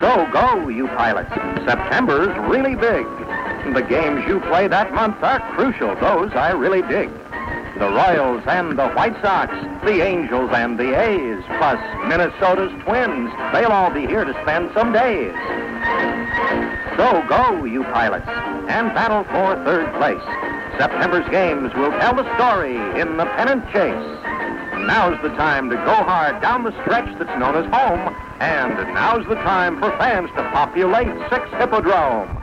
So go, you pilots. September's really big. The games you play that month are crucial. Those I really dig. The Royals and the White Sox, the Angels and the A's, plus Minnesota's Twins. They'll all be here to spend some days. So go, you pilots, and battle for third place. September's games will tell the story in the pennant chase. Now's the time to go hard down the stretch that's known as home, and now's the time for fans to populate Six Hippodrome.